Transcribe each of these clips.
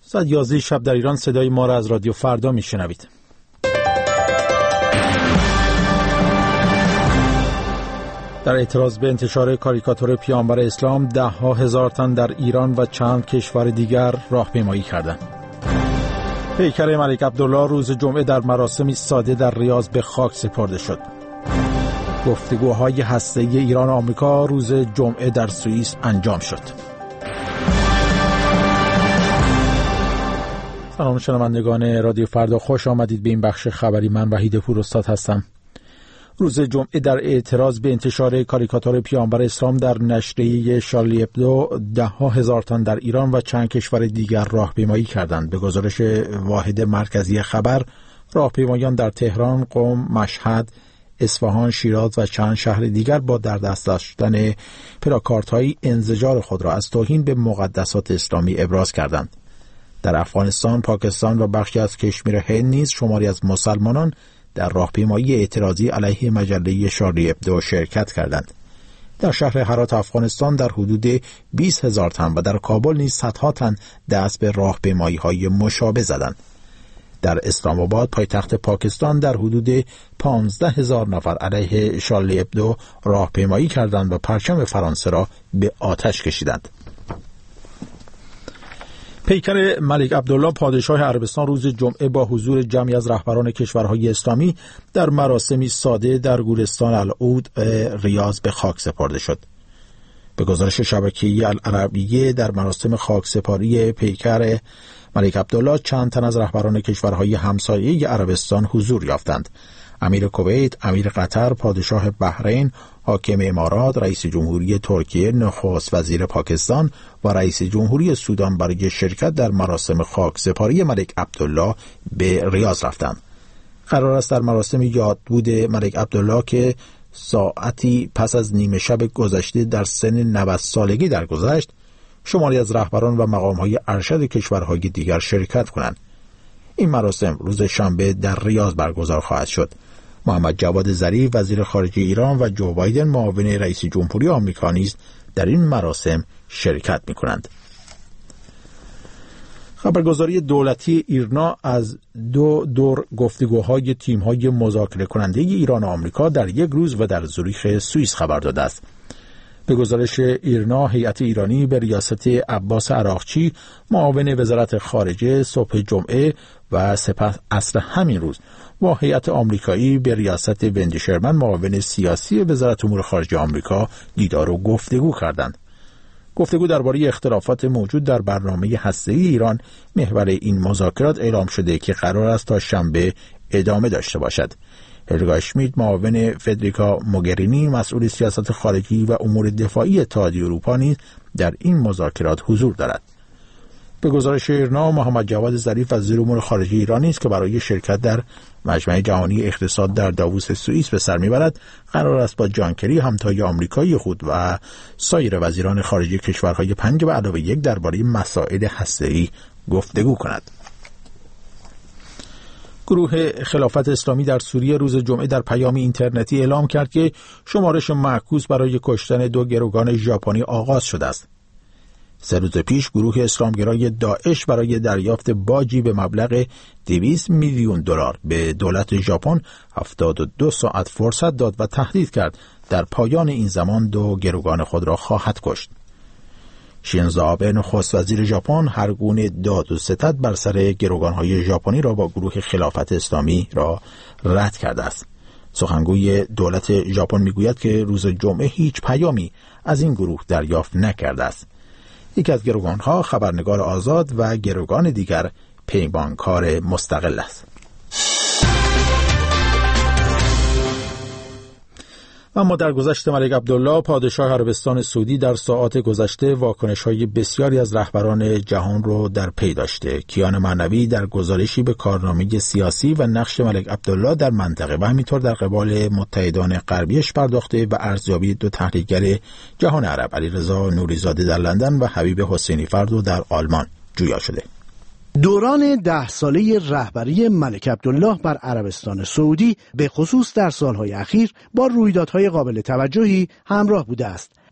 ساعت 11 شب در ایران صدای ما را از رادیو فردا میشنوید. در اعتراض به انتشار کاریکاتور پیامبر اسلام 10,000 تن در ایران و چند کشور دیگر راهپیمایی کردند. پیکر ملک عبدالله روز جمعه در مراسمی ساده در ریاض به خاک سپرده شد. گفتگوهای هسته‌ای ایران و آمریکا روز جمعه در سوئیس انجام شد. سلام شنوندگان رادیو فردا، خوش آمدید به این بخش خبری. من وحید پوراستاد هستم. روز جمعه در اعتراض به انتشار کاریکاتور پیامبر اسلام در نشریه شارلی ابدو 10,000 تن در ایران و چند کشور دیگر راهپیمایی کردند. به گزارش واحد مرکزی خبر، راهپیمایان در تهران، قم، مشهد، اصفهان، شیراز و چند شهر دیگر با در دست داشتن پلاکاردهای انزجار خود را از توهین به مقدسات اسلامی ابراز کردند. در افغانستان، پاکستان و بخشی از کشمیر هند نیز شماری از مسلمانان در راهپیمایی اعتراضی علیه مجله شارلی ابدو شرکت کردند. در شهر هرات افغانستان در حدود 20,000 تن و در کابل نیز صدها تن دست به راهپیمایی‌های مشابه زدند. در اسلام آباد پایتخت پاکستان در حدود 15,000 نفر علیه شارلی ابدو راهپیمایی کردند و پرچم فرانسه را به آتش کشیدند. پیکر ملک عبدالله پادشاه عربستان روز جمعه با حضور جمعی از رهبران کشورهای اسلامی در مراسمی ساده در گورستان العود ریاض به خاک سپرده شد. به گزارش شبکه العربیه، در مراسم خاکسپاری پیکر ملک عبدالله چند تن از رهبران کشورهای همسایه عربستان حضور یافتند. امیر کویت، امیر قطر، پادشاه بحرین، حاکم امارات، رئیس جمهوری ترکیه، نخست وزیر پاکستان و رئیس جمهوری سودان برای شرکت در مراسم خاکسپاری ملک عبدالله به ریاض رفتند. قرار است در مراسم یادبود ملک عبدالله که ساعتی پس از نیمه شب گذشته در سن 90 سالگی درگذشت، شماری از رهبران و مقام‌های ارشد کشورهای دیگر شرکت کنند. این مراسم روز شنبه در ریاض برگزار خواهد شد. محمد جواد ظریف وزیر خارجه ایران و جو بایدن معاون رئیس جمهوری آمریکا نیز در این مراسم شرکت می‌کنند. خبرگزاری دولتی ایرنا از 2 دور گفتگوهای تیم‌های مذاکره کننده ایران و آمریکا در یک روز و در زوریخ سوئیس خبر داده است. به گزارش ایرنا، هیئت ایرانی به ریاست عباس عراقچی معاون وزارت خارجه صبح جمعه و سپس عصر همین روز با هیئت آمریکایی به ریاست وندی شرمن معاون سیاسی وزارت امور خارجه آمریکا دیدار و گفتگو کردند. گفتگو درباره اختلافات موجود در برنامه هسته‌ای ایران محور این مذاکرات اعلام شده که قرار است تا شنبه ادامه داشته باشد. هلگا اشمیت معاون فدریکا موگرینی مسئول سیاست خارجی و امور دفاعی اتحادیه اروپا نیز در این مذاکرات حضور دارد. به گزارش ایرنا، محمد جواد ظریف وزیر امور خارجه ایران است که برای شرکت در مجمع جهانی اقتصاد در داووس سوئیس به سر میبرد، قرار است با جان کری همتای آمریکایی خود و سایر وزیران خارجه کشورهای 5 و علاوه 1 درباره مسائل هسته‌ای گفتگو کند. گروه خلافت اسلامی در سوریه روز جمعه در پیامی اینترنتی اعلام کرد که شمارش معکوس برای کشتن 2 گروگان ژاپنی آغاز شده است. 3 روز پیش گروه اسلامگرای داعش برای دریافت باجی به مبلغ 200 میلیون دلار به دولت ژاپن 72 ساعت فرصت داد و تهدید کرد در پایان این زمان 2 گروگان خود را خواهد کشت. شینزو آبه نخست وزیر ژاپن هر گونه داد و ستد بر سر گروگان‌های ژاپنی را با گروه خلافت اسلامی را رد کرده است. سخنگوی دولت ژاپن میگوید که روز جمعه هیچ پیامی از این گروه دریافت نکرده است. یکی از گروگان‌ها خبرنگار آزاد و گروگان دیگر پیمانکار مستقل است. اما در گذشته ملک عبدالله پادشاه عربستان سعودی در ساعات گذشته واکنش‌های بسیاری از رهبران جهان رو در پی داشته. کیان معنوی در گزارشی به کارنامه سیاسی و نقش ملک عبدالله در منطقه و همینطور در قبال متحدان غربیش پرداخته و ارزیابی 2 تحلیلگر جهان عرب، علیرضا نوری‌زاده در لندن و حبیب حسینی فردو در آلمان جویا شده. دوران 10 ساله رهبری ملک عبدالله بر عربستان سعودی به خصوص در سالهای اخیر با رویدادهای قابل توجهی همراه بوده است.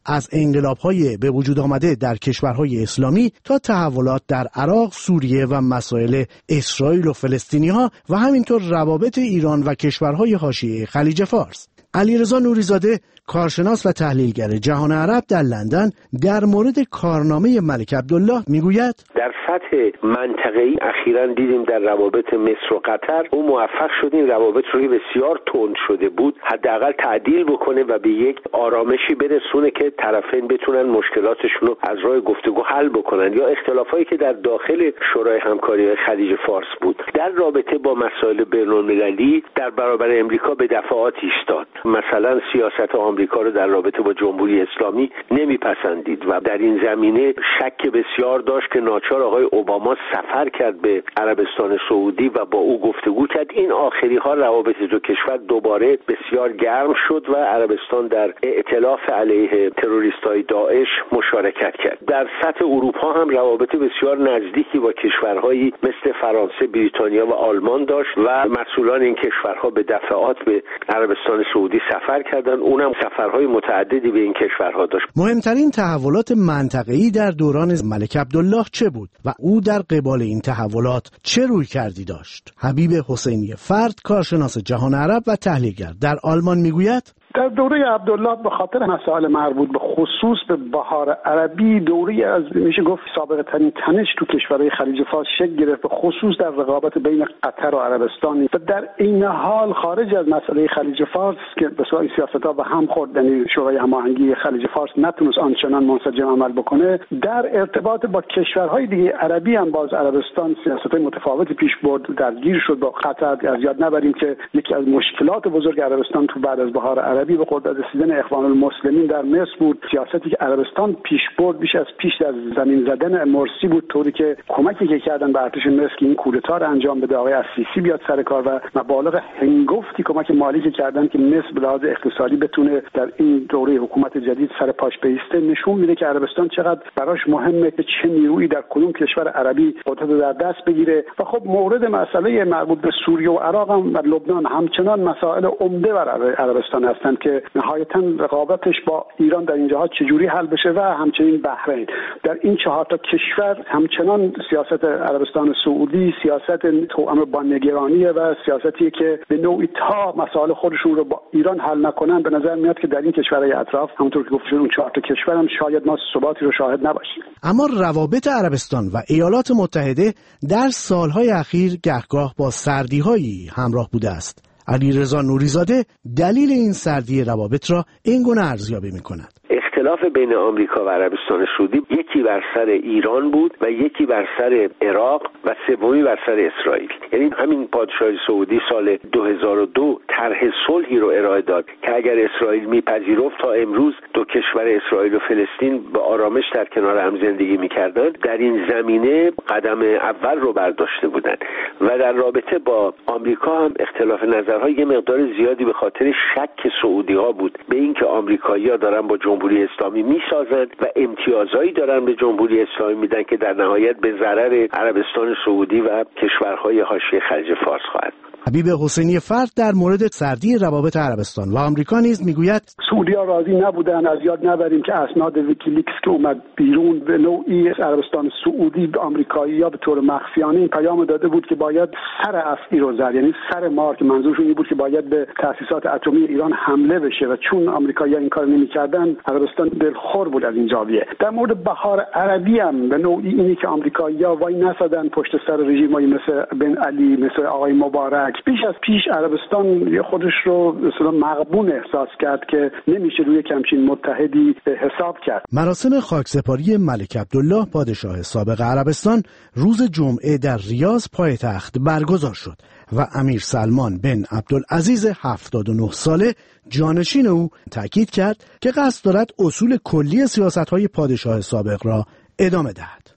از انقلاب‌های به وجود آمده در کشورهای اسلامی تا تحولات در عراق، سوریه و مسائل اسرائیل و فلسطینی‌ها و همینطور روابط ایران و کشورهای حاشیه خلیج فارس. علیرضا نوری‌زاده، کارشناس و تحلیلگر جهان عرب در لندن، در مورد کارنامه ملک عبدالله میگوید در سطح منطقه‌ای اخیراً دیدیم در روابط مصر و قطر او موفق شد این روابط روی بسیار تند شده بود حداقل تعدیل بکنه و به یک آرامشی برسونه که طرفین بتونن مشکلاتشون رو از راه گفتگو حل بکنن یا اختلافایی که در داخل شورای همکاری خلیج فارس بود. در رابطه با مسائل بین‌المللی در برابر امریکا به دفعات ایستاد. مثلا سیاست آمریکا رو در رابطه با جمهوری اسلامی نمیپسندید و در این زمینه شک بسیار داشت که ناچار آقای اوباما سفر کرد به عربستان سعودی و با او گفتگو کرد. این آخری ها روابط دو کشور دوباره بسیار گرم شد و عربستان در ائتلاف علیه تروریستای داعش مشارکت کرد. در سطح اروپا هم روابط بسیار نزدیکی با کشورهایی مثل فرانسه، بریتانیا و آلمان داشت و مسئولان این کشورها به دفعات به عربستان سعودی سفر کردند. اونم سفرهای متعددی به این کشورها داشت. مهمترین تحولات منطقه‌ای در دوران ملک عبدالله چه بود و او در قبال این تحولات چه رویکردی داشت؟ حبیب حسینی فرد، کارشناس جهان عرب و تحلیلگر در آلمان میگوید در دوره عبدالله به خاطر مسائل مربوط به خصوص به بهار عربی دوری از میشه گفت سابقه ترین تنش تو کشورهای خلیج فارس شکل گرفت، به خصوص در رقابت بین قطر و عربستان و در این حال خارج از مسئله خلیج فارس که به سوی سیاست‌ها به هم خورد، یعنی شورای هماهنگی خلیج فارس نتونست آنچنان منسجم عمل بکنه. در ارتباط با کشورهای دیگه عربی هم باز عربستان سیاست‌های متفاوتی پیش برد، درگیر شد با قطر. از یاد نبریم که یکی از مشکلات بزرگ عربستان تو بعد از بهار عربی به قدرت رسیدن اخوان المسلمین در مصر بود. سیاستی که عربستان پیش برد بیش از پیش در زمین زدن مرسی بود، طوری که کمکی که کردن به ارتش مصر که این کودتا رو انجام بده، آقای السیسی بیاد سر کار و مبالغ هنگفتی کمک مالی که کردن که مصر به لحاظ اقتصادی بتونه در این دوره حکومت جدید سر پاش بیسته، نشون میده که عربستان چقدر براش مهمه که چه نیرویی در کدوم کشور عربی قدرت در دست بگیره. و خب مورد مسئله مربوط به سوریه و عراق هم و لبنان همچنان مسائل عمده برای عربستان هستند که نهایتاً رقابتش با ایران در این جهات چجوری حل بشه و همچنین بحرین. در این 4 تا کشور همچنان سیاست عربستان سعودی سیاست توأم با نگرانیه و سیاستی که به نوعی تا مسائل خودشون رو با ایران حل نکنن به نظر میاد که در این کشورهای اطراف همونطور که گفتم اون 4 تا کشور هم شاید ما ثباتی رو شاهد نباشیم. اما روابط عربستان و ایالات متحده در سالهای اخیر گهگاه با سردی‌هایی همراه بوده است. علیرضا نوری‌زاده دلیل این سردی روابط را این گونه ارزیابی می‌کند. اختلاف بین آمریکا و عربستان سعودی یکی بر سر ایران بود و یکی بر سر عراق و سومی بر سر اسرائیل. یعنی همین پادشاه سعودی سال 2002 طرح صلحی رو ارائه داد که اگر اسرائیل میپذیرفت تا امروز دو کشور اسرائیل و فلسطین به آرامش در کنار هم زندگی میکردن. در این زمینه قدم اول رو برداشته بودند و در رابطه با آمریکا هم اختلاف نظرها یه مقدار زیادی به خاطر شک سعودی‌ها بود به اینکه آمریکایی‌ها دارن با جمهوری اسلامی میسازند و امتیازایی دارن به جمهوری اسلامی میدن که در نهایت به ضرر عربستان سعودی و کشورهای حاشیه خلیج فارس خواهد. حبیب حسینی فرد در مورد سردی روابط عربستان و آمریکا نیز میگوید سعودی‌ها راضی نبودن. از یاد نبریم که اسناد ویکیلیکس که اومد بیرون به نوعی عربستان سعودی به آمریکایی‌ها به طور مخفیانه این پیام داده بود که باید سر افعی رو زد، یعنی سر مار، که منظورشون این بود که باید به تأسیسات اتمی ایران حمله بشه و چون آمریکایی‌ها این کار نمی‌کردن عربستان دلخور بود از این زاویه. در مورد بهار عربی هم به نوعی اینی که آمریکایی‌ها وای نسادن پشت سر رژیم‌های مثل بن علی، مثل آقای مبارک. بیش از پیش عربستان خودش رو مثلا مغبون احساس کرد که نمیشه روی همچین متحدی حساب کرد. مراسم خاکسپاری ملک عبدالله پادشاه سابق عربستان روز جمعه در ریاض پایتخت برگزار شد و امیر سلمان بن عبدالعزیز 79 ساله جانشین او تاکید کرد که قصد دارد اصول کلی سیاست‌های پادشاه سابق را ادامه دهد.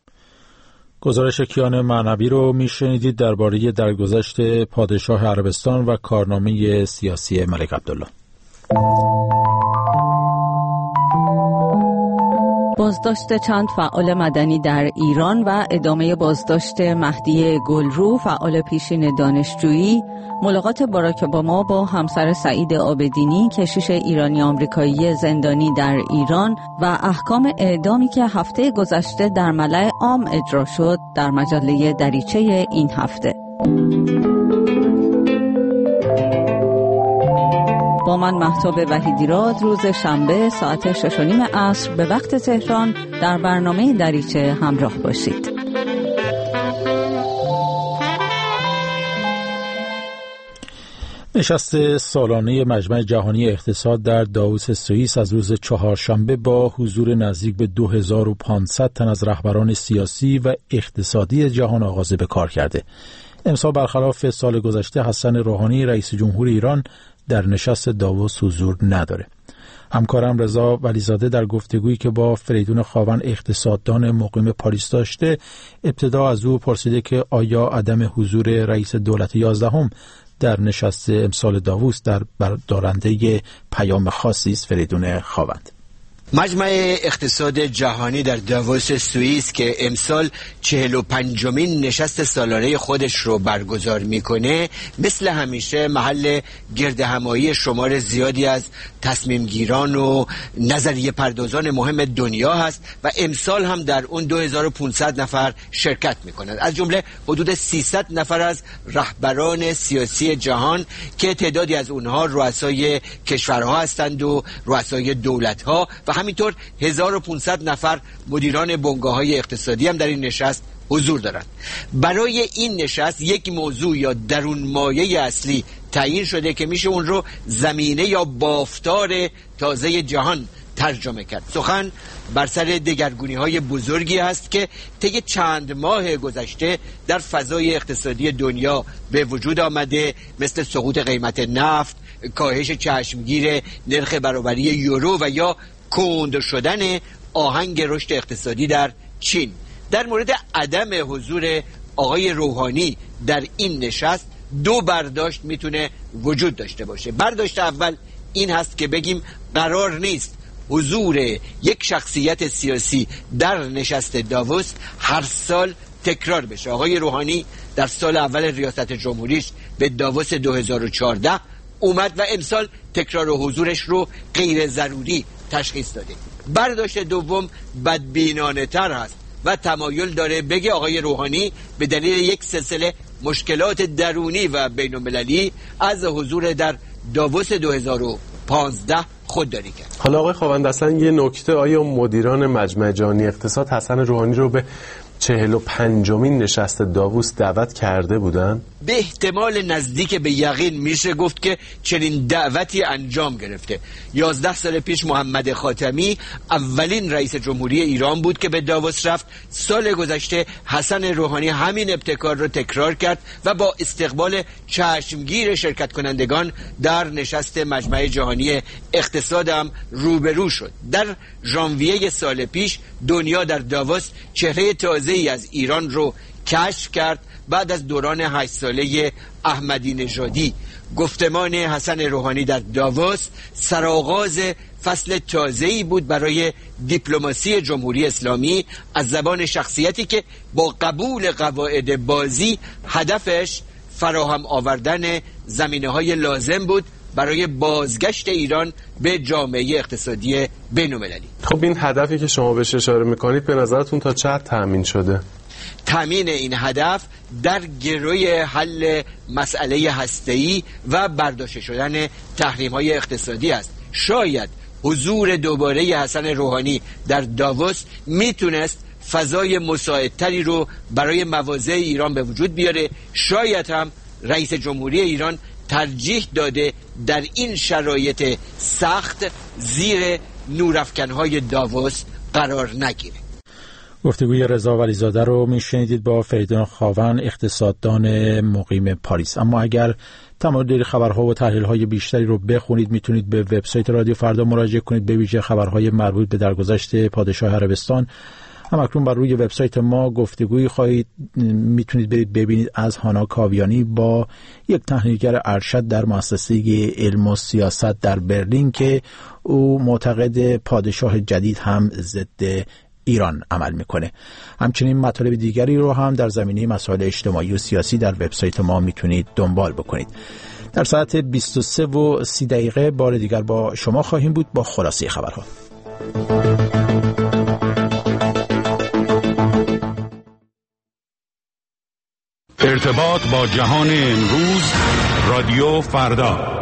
گزارش کیان معنوی رو میشنیدید درباره درگذشت پادشاه عربستان و کارنامه سیاسی ملک عبدالله. بازداشت چند فعال مدنی در ایران و ادامه بازداشت مهدی گلرو فعال پیشین دانشجویی، ملاقات باراک اوباما با همسر سعید عابدینی کشیش ایرانی آمریکایی زندانی در ایران و احکام اعدامی که هفته گذشته در ملأ عام اجرا شد در مجله دریچه این هفته. با من مهتاب وحیدیراد روز شنبه ساعت 6:30 عصر به وقت تهران در برنامه دریچه همراه باشید. نشست سالانه مجمع جهانی اقتصاد در داووس سوئیس از روز چهارشنبه با حضور نزدیک به 2500 تن از رهبران سیاسی و اقتصادی جهان آغاز به کار کرده. امسال برخلاف سال گذشته حسن روحانی رئیس جمهور ایران در نشست داووس حضور نداره. همکارم رضا ولیزاده در گفتگویی که با فریدون خاون اقتصاددان مقیم پاریس داشته، ابتدا از او پرسیده که آیا عدم حضور رئیس دولت 11 در نشست امسال داووس در بردارنده پیام خاصی است. فریدون خاوند: مجمع اقتصاد جهانی در داووس سوئیس که امسال 45مین نشست سالانه خودش رو برگزار میکنه، مثل همیشه محل گردهمایی شمار زیادی از تصمیم گیران و نظریه پردازان مهم دنیا هست و امسال هم در اون 2500 نفر شرکت میکنند، از جمله حدود 300 نفر از رهبران سیاسی جهان که تعدادی از اونها رؤسای کشورها هستند و رؤسای دولت‌ها و همینطور 1500 نفر مدیران بنگاه‌های اقتصادی هم در این نشست حضور دارند. برای این نشست یک موضوع یا درون مایه اصلی تعیین شده که میشه اون رو زمینه یا بافتار تازه جهان ترجمه کرد. سخن بر سر دگرگونی‌های بزرگی است که طی چند ماه گذشته در فضای اقتصادی دنیا به وجود آمده، مثل سقوط قیمت نفت، کاهش چشمگیر نرخ برابری یورو و یا کند شدن آهنگ رشد اقتصادی در چین. در مورد عدم حضور آقای روحانی در این نشست دو برداشت میتونه وجود داشته باشه. برداشت اول این هست که بگیم قرار نیست حضور یک شخصیت سیاسی در نشست داووس هر سال تکرار بشه. آقای روحانی در سال اول ریاست جمهوریش به داووس 2014 اومد و امسال تکرار حضورش رو غیر ضروری تشخیص داده. برداشت دوم بدبینانه تر هست و تمایل داره بگه آقای روحانی به دلیل یک سلسله مشکلات درونی و بین المللی از حضور در داووس 2015 خودداری کرد. حالا آقای خاوند، اصلا یه نکته، آیا مدیران مجمع جهانی اقتصاد حسن روحانی رو به 45مین نشست داووس دعوت کرده بودن؟ به احتمال نزدیک به یقین میشه گفت که چنین دعوتی انجام گرفته. 11 سال پیش محمد خاتمی اولین رئیس جمهوری ایران بود که به داووس رفت. سال گذشته حسن روحانی همین ابتکار رو تکرار کرد و با استقبال چشمگیر شرکت کنندگان در نشست مجمع جهانی اقتصاد هم روبرو شد. در ژانویه سال پیش دنیا در داووس چهره تازه‌ای از ایران رو کشف کرد. بعد از دوران 8 ساله احمدی نژادی، گفتمان حسن روحانی در داووس سرآغاز فصل تازه‌ای بود برای دیپلماسی جمهوری اسلامی از زبان شخصیتی که با قبول قواعد بازی هدفش فراهم آوردن زمینه‌های لازم بود برای بازگشت ایران به جامعه اقتصادی بین‌المللی. خب این هدفی که شما بهش اشاره می‌کنید به نظرتون تا چه حد تأمین شده؟ تامین این هدف در گروی حل مسئله هسته‌ای و برداشته شدن تحریم‌های اقتصادی است. شاید حضور دوباره حسن روحانی در داووس میتونست فضای مساعدتری رو برای مواضع ایران به وجود بیاره. شاید هم رئیس جمهوری ایران ترجیح داده در این شرایط سخت زیر نورافکن‌های داووس قرار نگیره. گفتگوی رضا ولیزاده رو میشنیدید با فریدون خاون اقتصاددان مقیم پاریس. اما اگر تمایل دارید خبرها و تحلیل‌های بیشتری رو بخونید، میتونید به وبسایت رادیو فردا مراجعه کنید، به ویژه خبرهای مربوط به درگذشت پادشاه عربستان همکنون بر روی وبسایت ما گفتگویی میتونید برید ببینید از هانا کاویانی با یک تحلیلگر ارشد در مؤسسه علم و سیاست در برلین که او معتقد پادشاه جدید هم ضد ایران عمل میکنه. همچنین مطالب دیگری رو هم در زمینه مسائل اجتماعی و سیاسی در وبسایت ما میتونید دنبال بکنید. در ساعت 23:30 بار دیگر با شما خواهیم بود با خلاصه خبرها. ارتباط با جهان امروز، رادیو فردا.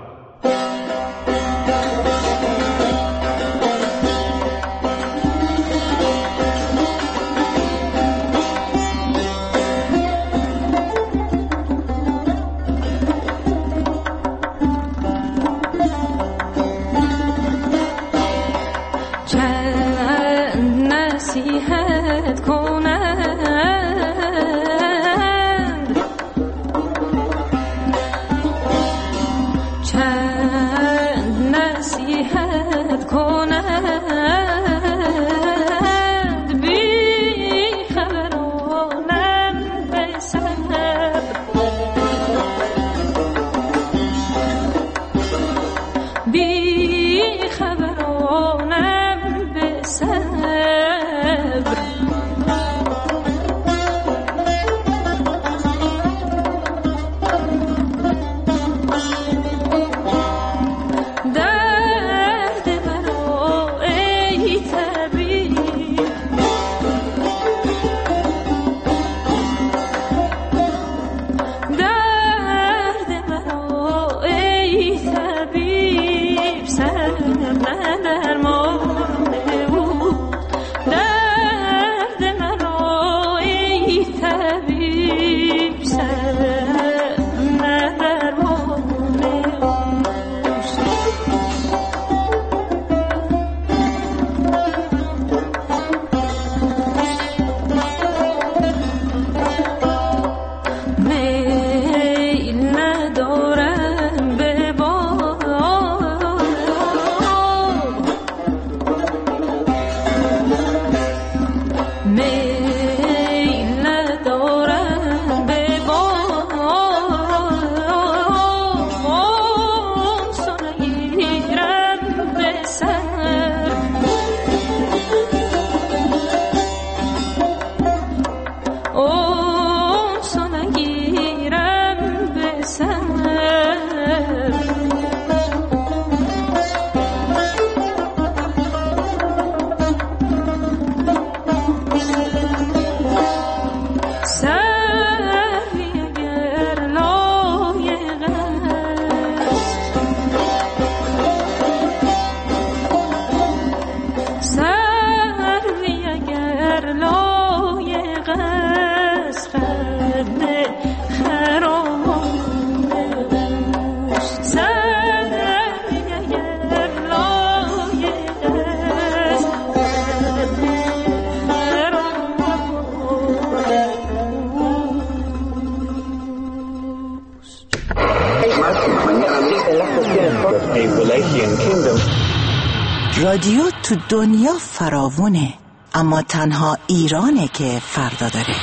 رادیو تو دنیا فراوونه، اما تنها ایرانه که فردا داره.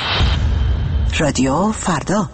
رادیو فردا.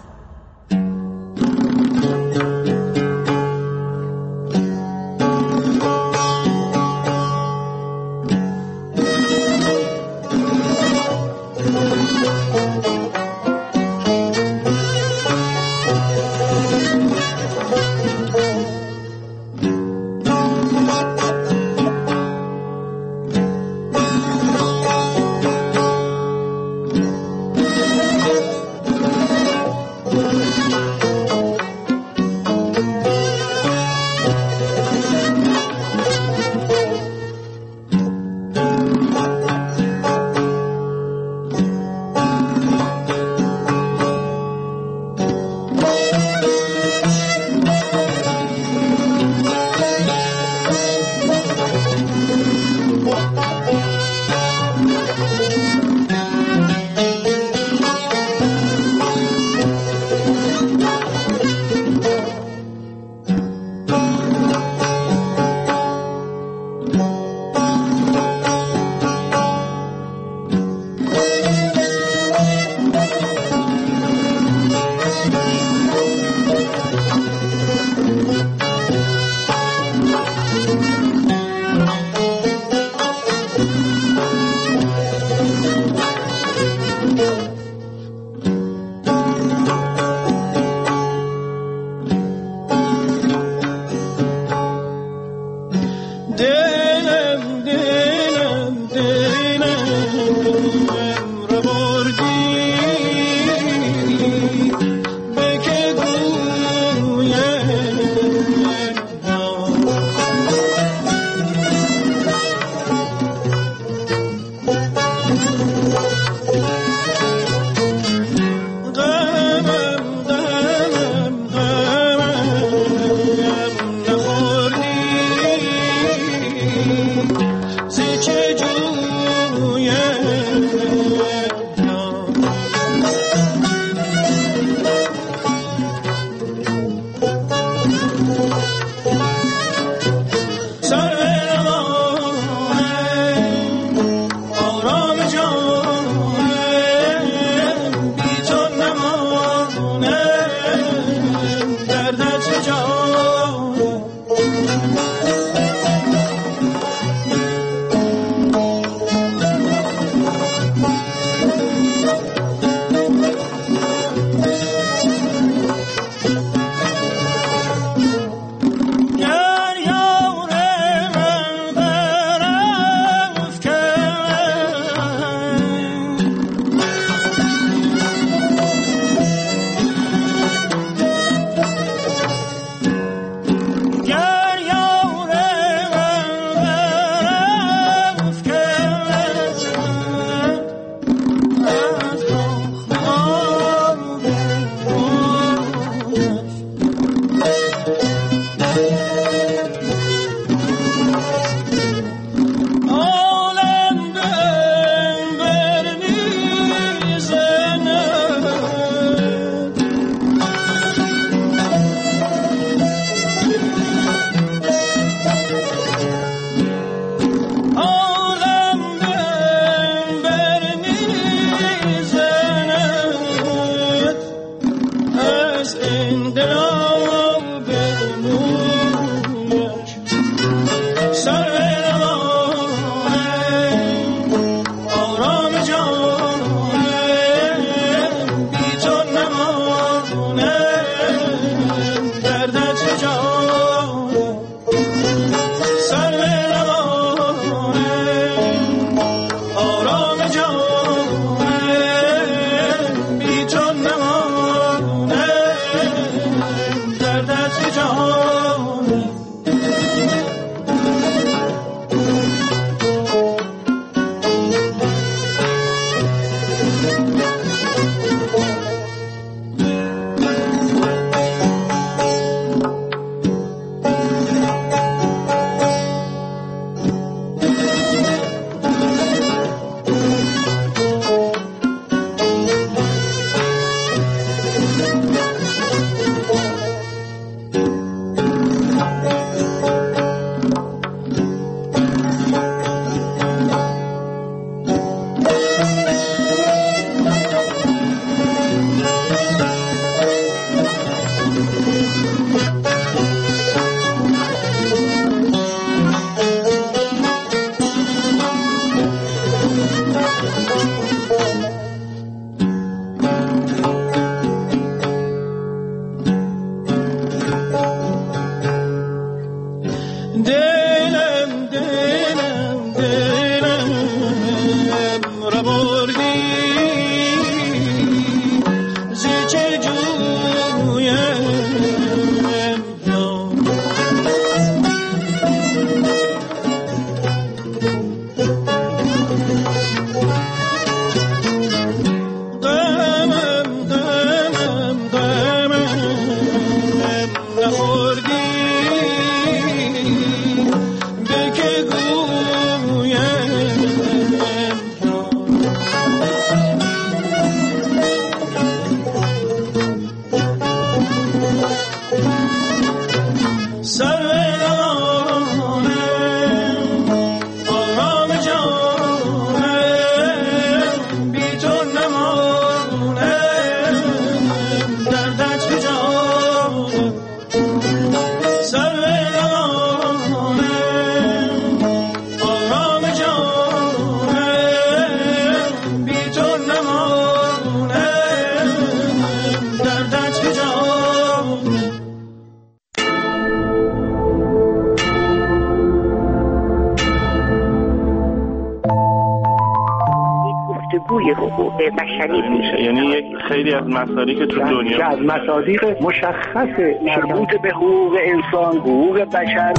روی حقوق بشری میشه. یعنی یک خیلی از مسائلی که تو دنیا که از مصادیق مشخص مربوط به حقوق انسان، حقوق بشر.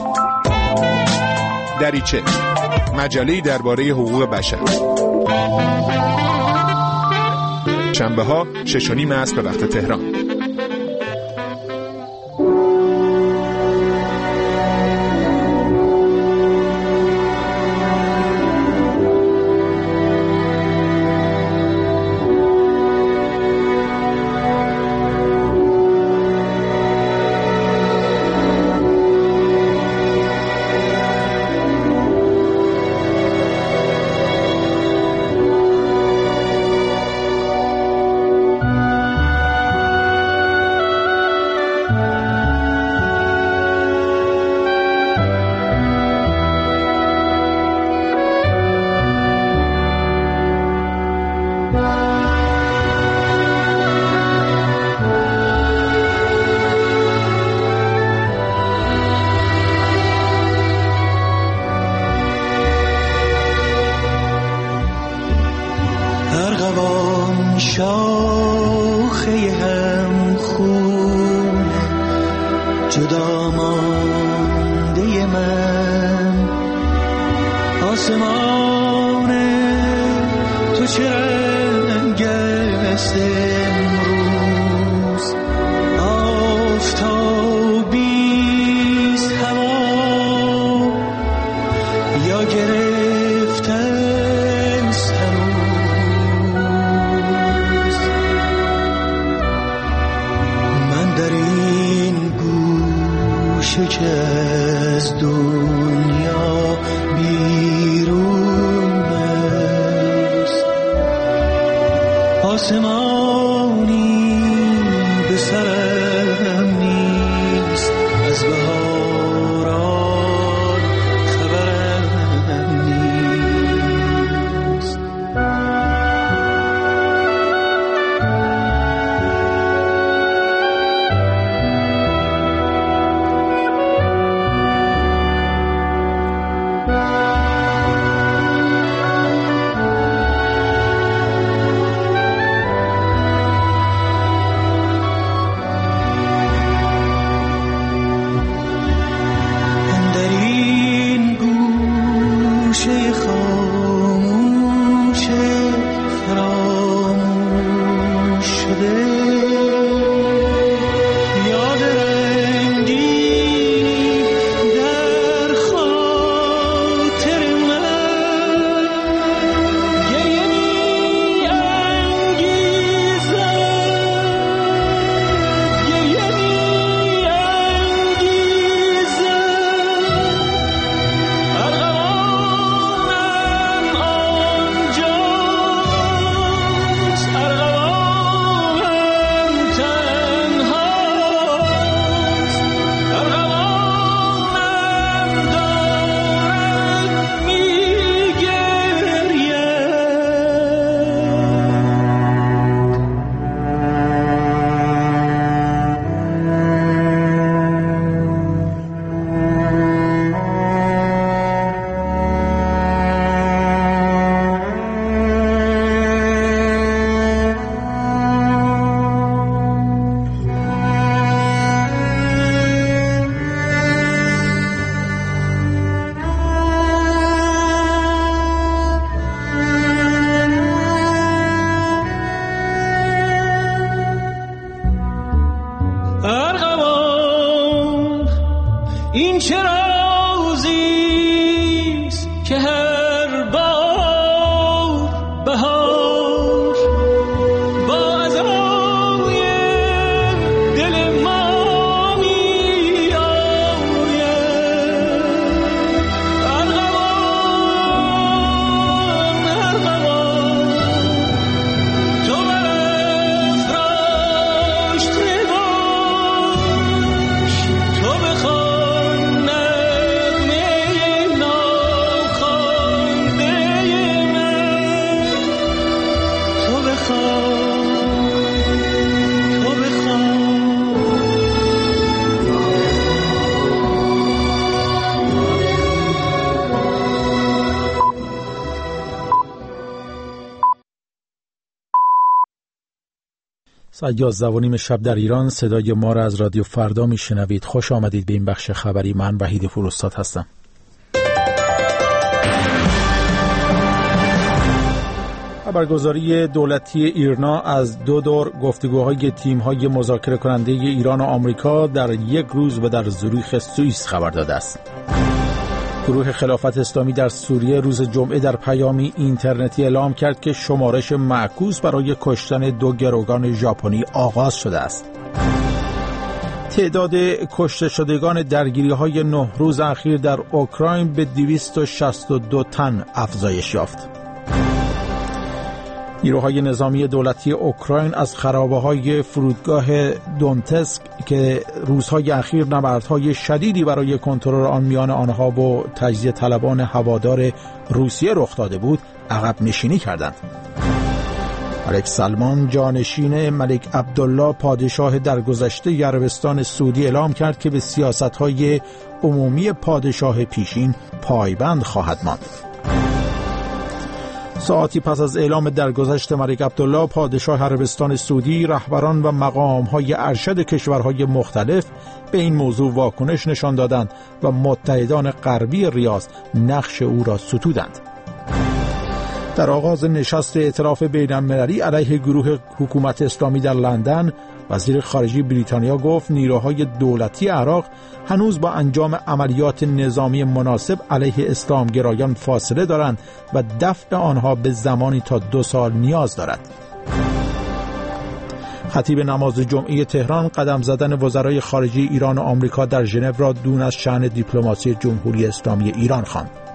دریچه، مجله‌ای درباره حقوق بشر. شنبه‌ها 6:30 عصر به وقت تهران. نه ساعت 11:30 شب در ایران. صدای ما را از رادیو فردا میشنوید. خوش آمدید به این بخش خبری. من وحید فروستاد هستم. خبرگزاری دولتی ایرنا از 2 دور گفتگوهای تیم‌های مذاکره کننده ایران و آمریکا در یک روز و در زوریخ سوئیس خبر داده است. گروه خلافت اسلامی در سوریه روز جمعه در پیامی اینترنتی اعلام کرد که شمارش معکوس برای کشتن 2 گروگان ژاپنی آغاز شده است. تعداد کشته شدگان درگیری‌های 9 روز اخیر در اوکراین به 262 تن افزایش یافت. نیروهای نظامی دولتی اوکراین از خرابه‌های فرودگاه دونتسک که روزهای اخیر نبردهای شدیدی برای کنترل آن میان آنها و تجزیه طلبان هوادار روسیه رخ داده بود، عقب نشینی کردند. ملک سلمان جانشین ملک عبدالله پادشاه درگذشته عربستان سعودی اعلام کرد که به سیاست‌های عمومی پادشاه پیشین پایبند خواهد ماند. ساعتی پس از اعلام درگذشت ملک عبدالله پادشاه عربستان سعودی، رهبران و مقام‌های ارشد کشورهای مختلف به این موضوع واکنش نشان دادند و متحدان غربی ریاض نقش او را ستودند. در آغاز نشست ائتلاف بین‌المللی علیه گروه حکومت اسلامی در لندن، وزیر خارجه بریتانیا گفت نیروهای دولتی عراق هنوز با انجام عملیات نظامی مناسب علیه اسلامگرایان فاصله دارند و دفع آنها به زمانی تا 2 سال نیاز دارد. خطیب نماز جمعه تهران قدم زدن وزرای خارجه ایران و آمریکا در ژنو را دون از شأن دیپلماسی جمهوری اسلامی ایران خواند.